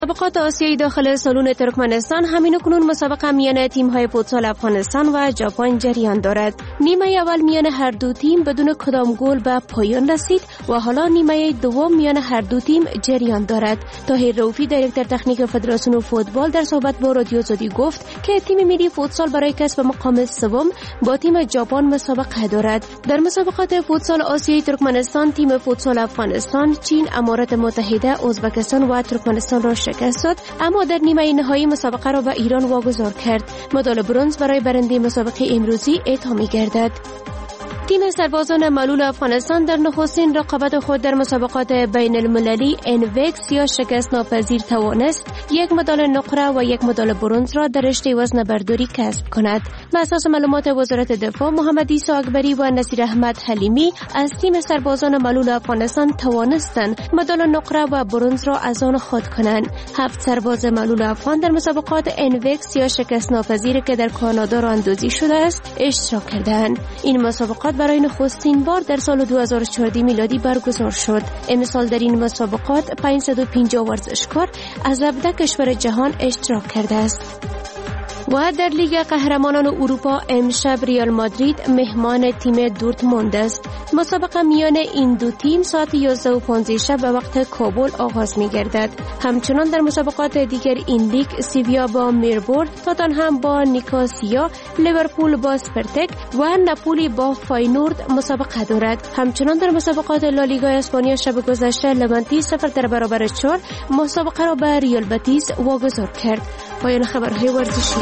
مسابقات آسیایی داخل سالن ترکمنستان همین‌اکنون مسابقه میان تیم‌های فوتسال افغانستان و ژاپن جریان دارد. نیمه اول میان هر دو تیم بدون کدام گل به پایان رسید و حالا نیمه دوم میان هر دو تیم جریان دارد. طاهر رؤوفی دایرکتور تکنیک فدراسیون فوتبال در صحبت با رادیو آزادی گفت که تیم ملی فوتسال برای کسب مقام سوم با تیم ژاپن مسابقه دارد. در مسابقات فوتسال آسیایی ترکمنستان تیم فوتسال افغانستان، چین، امارات متحده، ازبکستان و ترکمنستان را شکست داد، اما در نیمه نهایی مسابقه را به ایران واگذار کرد. مدال برنز برای برنده مسابقه امروزی اعطا می‌گردد. تیم سربازان معلول افغانستان در نخستین رقابت خود در مسابقات بین المللی انوکس یا شکست ناپذیر توانست یک مدال نقره و یک مدال برنز را در رشته وزن برداری کسب کند. بر اساس معلومات وزارت دفاع، محمد عیسی اکبری و نصیر احمد حلیمی از تیم سربازان معلول افغانستان توانستند مدال نقره و برنز را از آن خود کنند. 7 سرباز معلول افغان در مسابقات انوکس یا شکست ناپذیر که در کانادا راه اندازی شده است اشتراک کردند. این مسابقات برای نخستین بار در سال 2014 میلادی برگزار شد. امسال در این مسابقات 550 ورزشکار از 17 کشور جهان اشتراک کرده است. و در لیگ قهرمانان اروپا امشب ریال مادرید مهمان تیم دورتموند است. مسابقه میان این دو تیم ساعت 11:15 شب به وقت کابل آغاز می‌گردد. همچنان در مسابقات دیگر این لیگ سیویا با میربورگ، تاتنهم با نیکوسیا، لیورپول با اسپارتاک و ناپولی با فاینورد مسابقه دارد. همچنان در مسابقات لالیگا اسپانیا شب گذشته لوانتی 0 در برابر 4 مسابقه را به ریال بتیس واگذار کرد. پایان خبرهای ورزشی.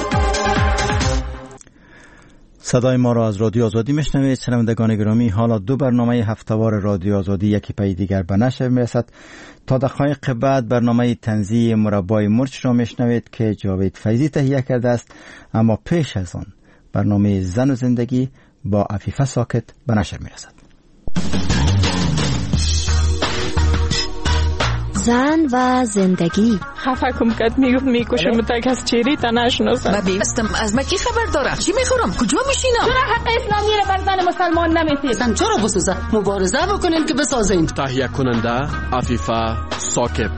صدای ما را از رادیو آزادی میشنوید. شنوندگان گرامی، حالا دو برنامه هفته‌وار رادیو آزادی یکی پی دیگر به نشر میرسد. تا دقایق بعد برنامه تنزیه مربای مرچ را میشنوید که جاوید فیضی تهیه کرده است، اما پیش از آن برنامه زن و زندگی با عفیفه ساکت به نشر میرسد. زن و زندگی. خفه کم کد میکشم تک از چیری تا نشناسم. من بیستم از مکی خبر داره. چی میخورم؟ کجا میشینم؟ چرا حق اسلامی را بر زن مسلمان نمیتید؟ زن چرا بسوزه؟ مبارزه بکنیم که بسازیم. تهیه کننده عفیفه ساکت.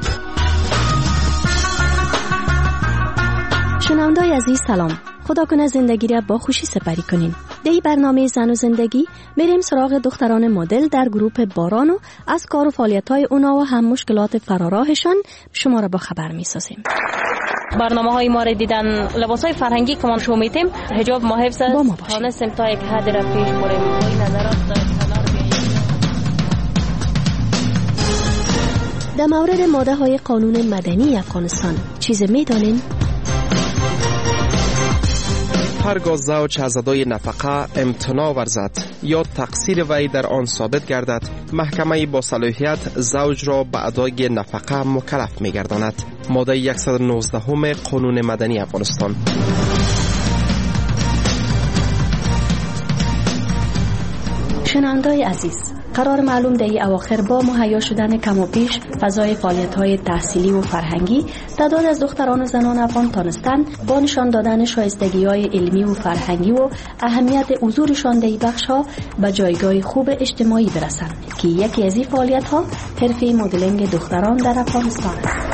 شنوندای عزیز سلام. خدا کنه زندگی را با خوشی سپری کنین. در این برنامه زن و زندگی میریم سراغ دختران مدل در گروه باران و از کار و فعالیت‌های اونا و هم مشکلات فراراهشان شما را با خبر می‌سازیم. برنامه‌های ما را دیدن، لباس‌های فرهنگی که ما شو میتیم، حجاب ما حفظ است، تانستیم تا یک حد را پیش بریم. این نظرات در مورد ماده‌های قانون مدنی افغانستان چیز می‌دانین؟ هرگاه زوج از ادای نفقه امتناع ورزد یا تقصیر وی در آن ثابت گردد، محکمه با صلاحیت زوج را به ادای نفقه مکلف می‌گرداند. ماده 119 قانون مدنی افغانستان. شنوندای عزیز، قرار معلوم در این اواخر با مهیا شدن کم و بیش فضای فعالیت‌های تحصیلی و فرهنگی، تعداد از دختران و زنان افغان تانستن با نشان دادن شایستگی‌های علمی و فرهنگی و اهمیت حضورشان در این بخش‌ها به جایگاه خوب اجتماعی برسند که یکی از این فعالیت‌ها حرفه مدلینگ دختران در افغانستان است.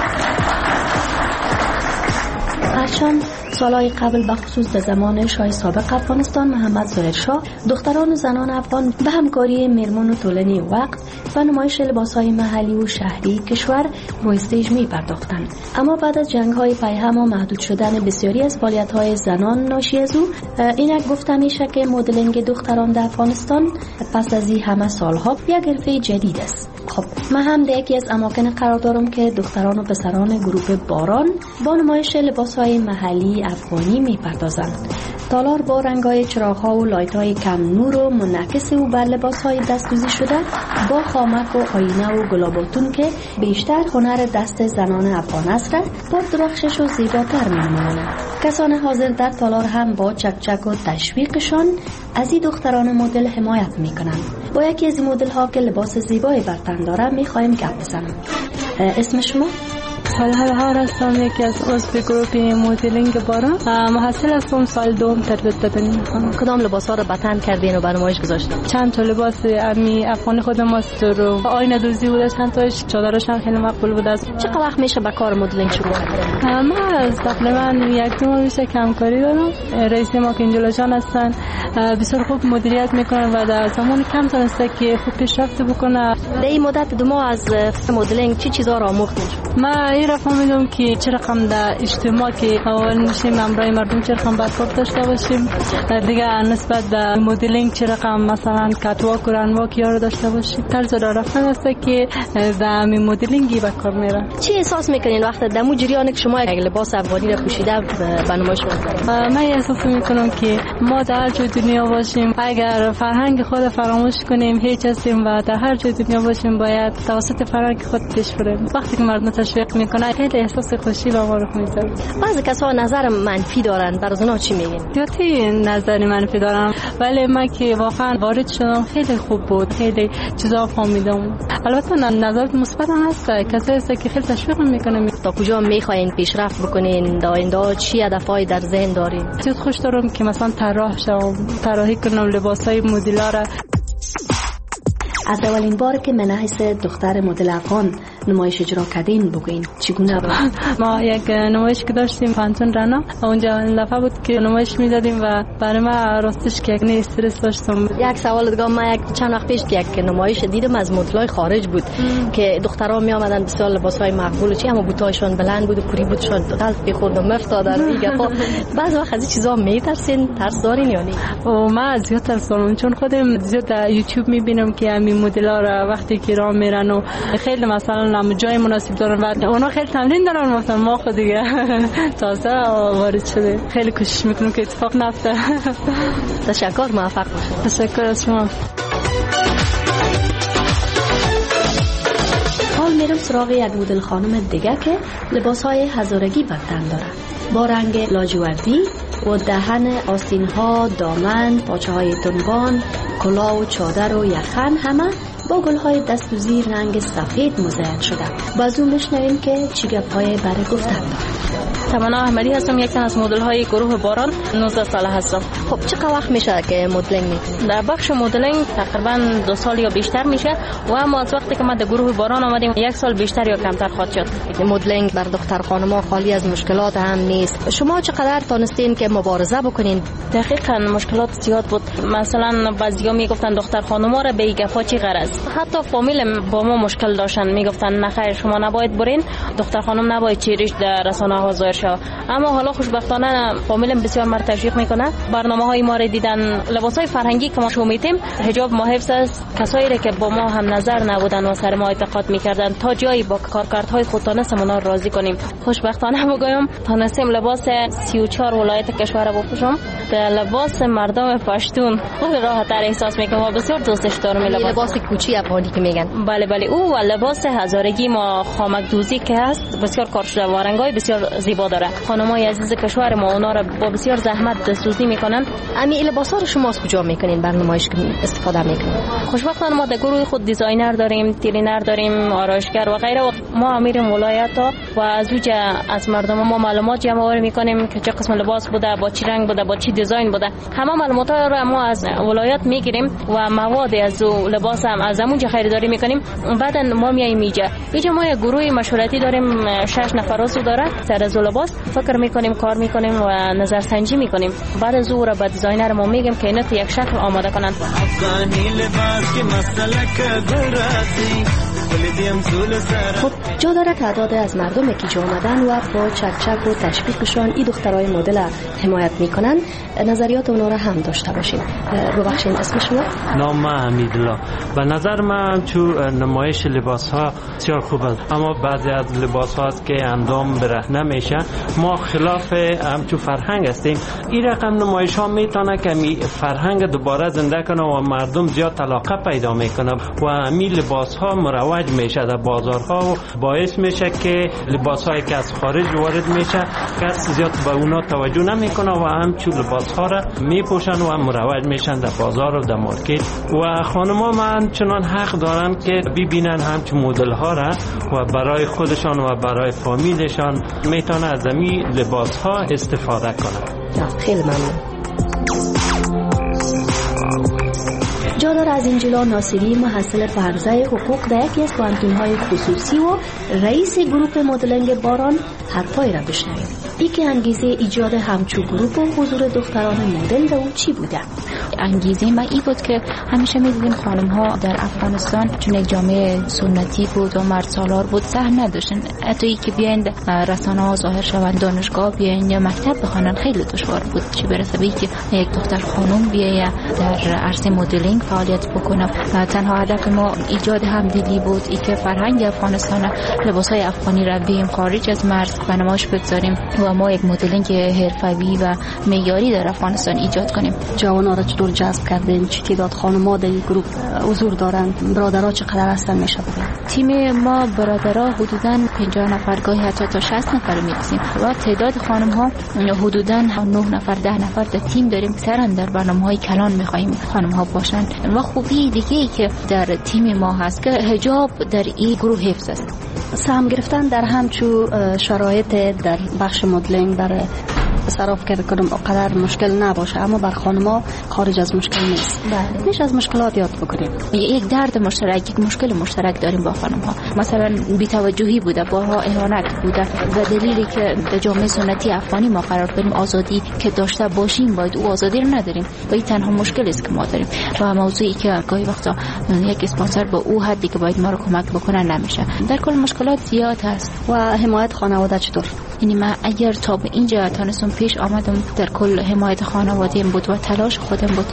هرچند سالهای قبل بخصوص در زمان شاه سابق افغانستان محمد ظاهرشاه دختران و زنان افغان به همکاری مرمون و طولانی وقت و نمایش لباسهای محلی و شهری کشور روی استیج می پرداختند، اما بعد از جنگ‌های پیهم و محدود شدن بسیاری از فعالیت‌های زنان ناشی از او، اینک گفته میشه که مدلینگ دختران در افغانستان پس از این همه سالها یک حرفه جدید است. خب من هم در یکی از اماکن قرار دارم که دختران و پسران گروه باران با نمایش لباسهای محلی افغانی میپردازند. تالار با رنگ‌های چراغ‌ها و لایت‌های کم نور و منعکس او بر لباس‌های دست‌دوزی شده با خامک و آینه و گلاباتون که بیشتر هنر دست زنان افغان است را با درخشش و زیباتر می‌نمایند. کسان حاضر در تالار هم با چکچک و تشویقشان از این دختران مدل حمایت می‌کنند. با یکی از این مدل‌ها که لباس زیبایی بر تن داره می‌خوایم گپ بزنیم. اسم شما؟ سالها بهار هستم، یکی از عضو گروه مدلینگ باران. محصل هستم، سال دوم تربیت بدنی می‌خوام. کدام لباس‌ها رو به تن کردین و به نمایش گذاشتین؟ چند تا لباس امی افغانی خودم است رو آینه دوزی بود، چند تاش چادرش هم خیلی مقبول بود. چقدر وقت میشه به کار مدلینگ شروع کردین؟ من از تقریبا 1-2 ماه میشه کمکاری دارم. رئیس ما که انجلا جان هستن بسیار خوب مدیریت میکنن و در زمان کم تونسته که خوب پیشرفت بکنه. در این مدت 2 ماه از مدلینگ چی چیزا رو آموختین؟ من این را فهمیدم که چه رقم در اجتماع که اول میشیم امرای مردم چه رقم برخورد داشته باشیم، دیگه نسبت به مدلینگ چه رقم مثلا کاتواک و رنواک یارو داشته باشیم. طرز راه رفتن است که در مدلینگی به کار میره. چی احساس میکنین وقتی دمو جریان که شما یک لباس افغانی را پوشیده به نمایش می‌کنید؟ من احساس میکنم که ما در هر جای دنیا باشیم اگر فرهنگ خود فراموش کنیم هیچ هستیم و در هر جای دنیا باشیم باید توسط فرهنگ خود پیش بریم. وقتی که مردم تشویق میکنه خیلی احساس خوشی به ما رو میده. بعضی کسا نظر منفی دارن، برای اونا چی میگین؟ زیادی نظر منفی دارم، ولی من که واقعا وارد شدم خیلی خوب بود، خیلی چیزا فهمیدم. البته نظر مثبت هم هست، کسایی هست که خیلی تشویق میکنه. تا کجا میخواین پیشرفت بکنین؟ در آینده چی هدفای در ذهن دارین؟ زیاد خوش دارم که مثلا طراح شم، طراحی کنم لباسای مدل‌ها را. از اولین بار که من حیث دختر مدل افغان نمایش اجرا کردین بگوین چگونه بود؟ ما یک نمایش که داشتیم پانتون رنا، اونجا دفعه بود که نمایش میدادیم و برای ما راستش که یک استرس داشتم. یک سوال دیگه، من چند وقت پیش یک نمایش دیدم از مدلای خارج بود که دخترها می آمدن بسیار لباسای مقبول چی، اما بوتایشون بلند بود و پوری بود، شد قلب بخورد و مفتادن دیگه. بعضی وقت از این چیزا میترسین؟ ترس دارین یا نه؟ و من زیاد ترس دارم، چون خودم زیاد در یوتیوب میبینم که همین مدل‌ها را وقتی که راه میرن و خیلی مثلا جای مناسب دارن و اونا خیلی تمرین دارن، مثلا ما خود دیگه تازه وارد شده خیلی کوشش میکنم که اتفاق نیفته. تشکر، موفق باشید. تشکر از شما. حال میرم سراغ یک مدل خانم دیگه که لباسهای هزارگی به تن داره، با رنگ لاجوردی و دهن آستین‌ها، دامن، پاچه‌های تنبان، کلاه و چادر و یخن همه با گل‌های دست و زیر رنگ سفید مزین شده. بازو میشنویم که چی گپ‌های برای گفتن داره. تمنا احمدی هستم، یک تن از مدل‌های گروه باران، 19 ساله هستم. خب چقدر وقت میشه که مدلینگ میکنید؟ در بخش مدلینگ تقریبا 2 سال یا بیشتر میشه و اما از وقتی که ما در گروه باران آمدیم 1 سال بیشتر یا کمتر خواهد شد. مدلینگ بر دختر خانم‌ها خالی از مشکلات هم نیست. شما چقدر تونستین که مبارزه بکنین؟ دقیقاً مشکلات زیاد بود. مثلا بعضیا میگفتن دختر خانم‌ها را به این گپا چی غرض. حتی فامیل با ما مشکل داشتن، میگفتن نخیر شما نباید برین، دختر خانم نباید چیریش در رسانه‌ها ظاهر شه. اما حالا خوشبختانه فامیلم بسیار مرا تشویق میکنه. برنامه‌های ما را دیدن، لباسای فرهنگی که ما شو میتیم، حجاب ما حفظ است. کسایی که با ما هم نظر نبودن و سر ما اعتقاد میکردن تا جایی با کارکردهای خود تونستیم اونا راضی کنیم. خوشبختانه بگویم تونستیم لباس 34 ولایت کشور را بپوشم. در لباس مردم پشتون خود راحت‌تر احساس میکنم و بسیار دوستش دارم. لباس کوچی افغانی که میگن. بله او و لباس هزارگی ما خامک دوزی که هست بسیار کار شده و رنگای بسیار زیبا داره. خانمای عزیز کشور ما اونا را با بسیار زحمت دستسوزی میکنن. امی لباسا رو شما از کجا میکنین برنامه‌اش استفاده میکنین؟ خوشبختانه ما در گروه خود دیزاینر داریم، ترینر داریم، آرایشگر و غیره. ما میریم ولایت‌ها و از وجه از مردم ما معلومات جمع آوری میکنیم که چه قسم لباس بوده، با چی رنگ بوده، با چی دیزاین بوده. همه معلومات‌ها رو ما از ولایت میگیریم و مواد از لباس هم از همونجا خریداری میکنیم. بعدا ما میایم اینجا ما یک گروه مشورتی داریم، 6 نفر عضو داره. سر از لباس فکر میکنیم، کار میکنیم و نظر سنجی میکنیم. بعد از اون را به دیزاینر ما میگیم که اینا تو یک شکل آماده کنن. خب جا داره تعداد از مردم که جا آمدن و با چکچک و تشویقشان این دخترای مدل حمایت میکنن نظریات اونا را هم داشته باشیم. ببخشید اسم شما؟ نام حمیدالله. به نظر من تو نمایش لباس ها بسیار خوب است، اما بعضی از لباس ها است که اندام برهنه میشه. ما خلاف هم تو فرهنگ هستیم. این رقم نمایش ها میتونه که فرهنگ دوباره زنده کنه و مردم زیاد علاقه پیدا میکنه و همین لباس ها مروج مروج میشه در بازارها و باعث میشه که لباسایی که از خارج وارد میشه کس زیاد به اونا توجه نمیکنه و همچون لباسها را میپوشن و مروج میشن در بازار و در مارکت و خانم‌ها من چنان حق دارن که ببینن همچون مدل ها را و برای خودشان و برای فامیلشان میتونه از این لباس ها استفاده کنن. خیلی ممنون. جادار از انجلا ناصری محصل فرضه حقوق در یکی از پانتون‌های خصوصی و رئیس گروپ مدلنگ باران حرفای را بشنویم. یکی انگیزه ایجاد همچو گروپ و حضور دختران مدل در اون چی بوده؟ انگیزه ما این بود که همیشه می‌دیدیم خانم‌ها در افغانستان چون یک جامعه سنتی بود و مرد سالار بود سهم نداشتن. حتی ای که بیایند رسانه‌ها ظاهر شوند، دانشگاه بیایند یا مکتب بخوانند خیلی دشوار بود. چه برسه به اینکه یک دختر خانم بیاید در عرصه مدلینگ فعالیت بکنه. تنها هدف ما ایجاد همدلی بود، ای که فرهنگ افغانستان، لباس‌های افغانی را بیایم خارج از مرز به نمایش بگذاریم و ما یک مدلینگ حرفه‌ای و معیاری در افغانستان ایجاد کنیم. جوان‌ها را چطور جذب کردین؟ چه تعداد خانم‌ها در این گروه حضور دارند؟ برادرها چقدر هستن میشه بگید؟ تیم ما برادرها حدوداً 50 نفر گاهی حتی تا 60 نفر می‌رسیم و تعداد خانم‌ها حدوداً 9 نفر 10 نفر در تیم داریم. سران در برنامه‌های کلان می‌خوایم خانم‌ها باشن و خوبی دیگه‌ای که در تیم ما هست که حجاب در این گروه حفظ است. سهم گرفتن در همچو شرایط در بخش مدلینگ برای صرف کردن اقدر مشکل نباشه، اما بر خانم‌ها خارج از مشکل نیست. بله. میشه از مشکلات یاد بکنیم. یک درد مشترک، یک مشکل مشترک داریم با خانم‌ها. مثلا بی‌توجهی بوده، بارها اهانت بوده و دلیلی که در جامعه سنتی افغانی ما قرار داریم آزادی که داشته باشیم باید او آزادی رو نداریم و این تنها مشکلی است که ما داریم و موضوعی که گاهی وقتا یک اسپانسر با او حدی که باید ما رو کمک بکنه نمیشه. در کل مشکلات زیاد هست. و حمایت خانواده چطور؟ یعنی من اگر تا به اینجا تونستم پیش آمدم در کل حمایت خانواده‌ام بود و تلاش خودم بود.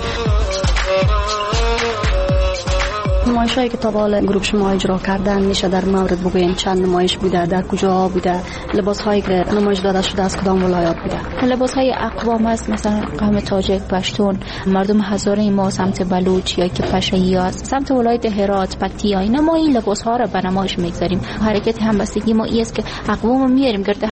نمایش‌هایی که تا به حال گروه شما اجرا کردن میشه در مورد بگوین چند نمایش بوده، در کجا بوده، لباس‌هایی که نمایش داده شده از کدام ولایات بوده؟ لباس‌های اقوام است، مثلا قوم تاجک، پشتون، مردم هزاره ما سمت بلوچ یا که پشه‌ای است، سمت ولایت هرات، پکتیا، اینا ما این لباس‌ها را به نمایش می‌گذاریم. حرکت همبستگی ما است که اقوام میاریم گرد